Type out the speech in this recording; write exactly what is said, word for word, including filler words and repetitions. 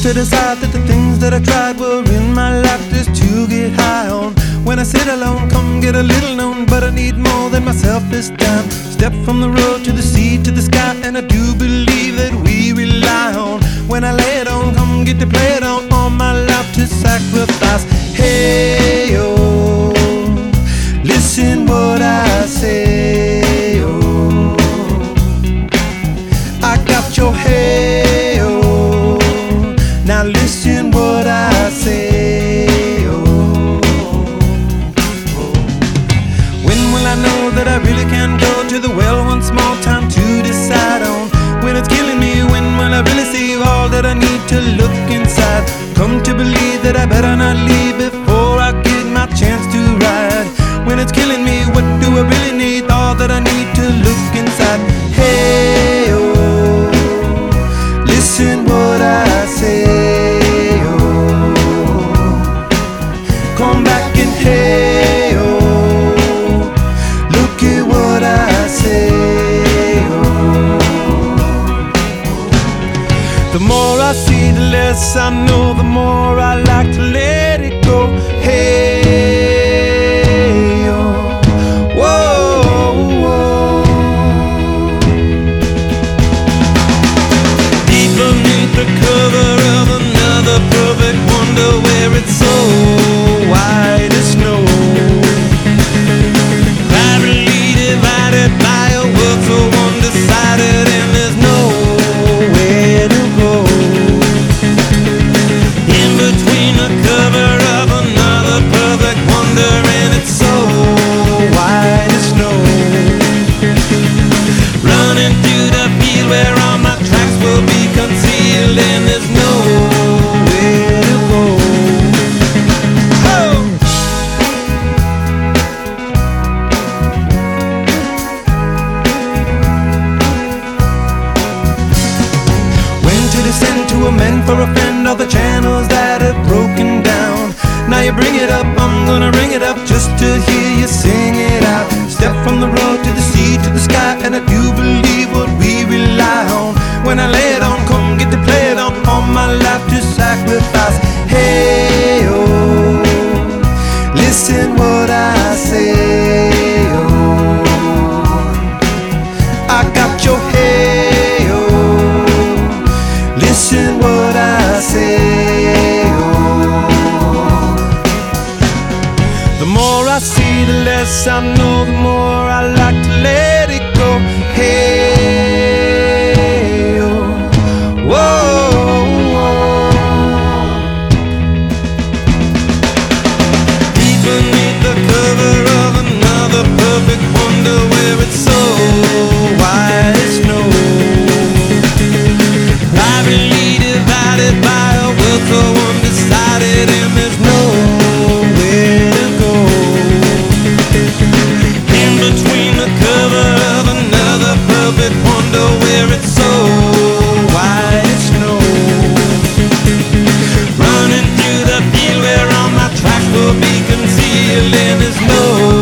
to decide that the things that I tried were in my life just to get high on. When I sit alone, come get a little known, but I need more than myself this time. Step from the road to the sea to the sky, and I do believe that we rely on. When I lay it on, come get to play it on, all my life to sacrifice. Hey, oh, listen what I say, oh, I got your hey, oh, now listen what I say, oh, oh. When will I know that I really can go to the well one small time to decide on? When it's killing me, when will I really see all that I need to look inside? Come to believe that I better not leave before I get my chance to ride. When it's killing me, what do I really need? All that I need to look inside. Hey, oh, listen what I say, oh, come back and hey, oh, look at what I say, oh. The more I see, the less I know, the more I like to let it go. Hey, oh, whoa, whoa. Deep beneath the cover of another perfect wonder, where it's so white as snow, privately divided by a world so undecided, and there's nowhere to go. In between the cover of another perfect wonder, and it's so white as snow, running through the field where all my tracks will be concealed, and there's nowhere to go. Oh! When to descend to amend for a friend all the channels that have broken down. Now you bring it up, I'm gonna ring it up just to hear you sing it out. Step from the road to the sea to the sky, and I do believe what we rely on. When I lay it on, come get to play it on, all my life to sacrifice. Hey, oh, listen what I say, oh, I got your hey, oh, listen what I say, oh. The more I see, the less I know, the more I like to let it go. Hey, oh, whoa, whoa. Deep beneath the cover of another perfect wonder, where it's so white as snow, privately divided by a world so undecided, and there's nowhere to go. In between the cover of another perfect wonder, where it's so white as snow, running through the field where all my tracks will be concealed, and there's no